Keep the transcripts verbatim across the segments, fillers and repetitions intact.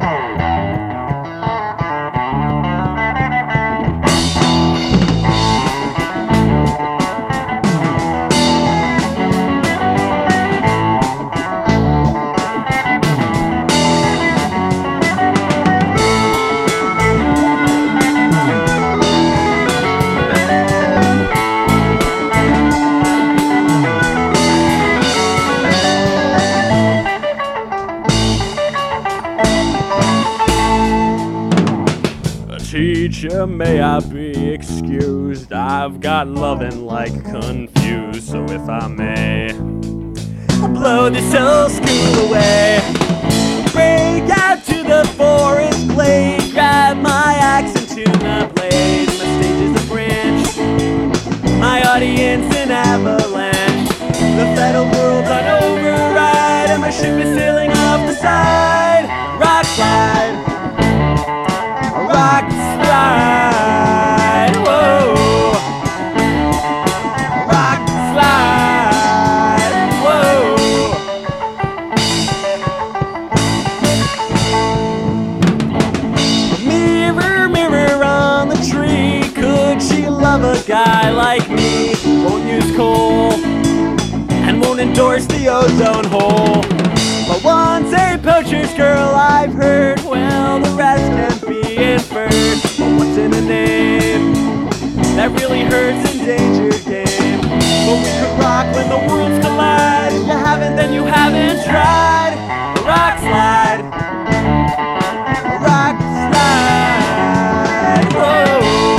Teacher, may I be excused? I've got loving like confused. So if I may, I'll blow this whole school away. Break out to the forest glade, grab my axe and tune the blade. My stage is a branch, my audience an avalanche. The fatal world's on override, and my ship is sailing off the side. Rock slide, rock slide, whoa. Rock slide, whoa. Mirror, mirror on the tree, could she love a guy like me? Won't use coal and won't endorse the ozone hole. But once a poacher's girl, I've heard. Well, the rest can be inferred. But what's in a name that really hurts? Endangered game. But we could rock when the worlds collide. If you haven't, then you haven't tried. A rock slide, a rock slide, whoa.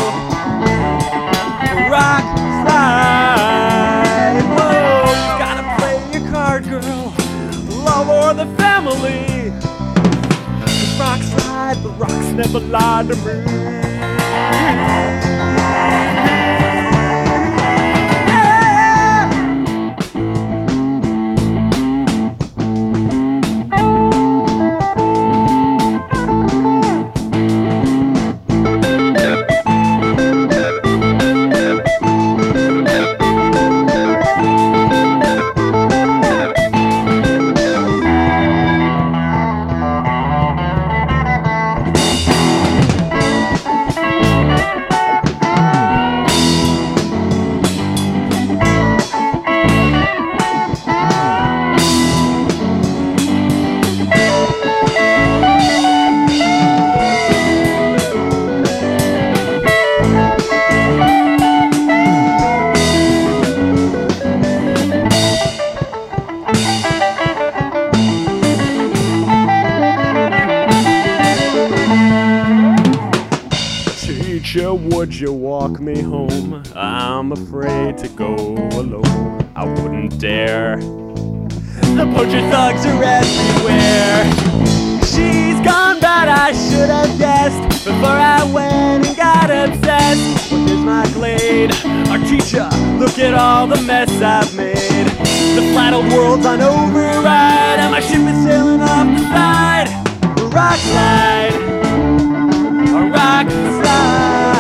A rock slide, whoa. You gotta play your card, girl. Love or the family. Rock slide, but rocks never lie to me. Teacher, would you walk me home? I'm afraid to go alone. I wouldn't dare. The poacher thugs are everywhere. She's gone bad, I should have guessed before I went and got obsessed. What is my glade? Our teacher, look at all the mess I've made. The flat old world's on override, and my ship is sailing off the side. A rock slide, a rock slide.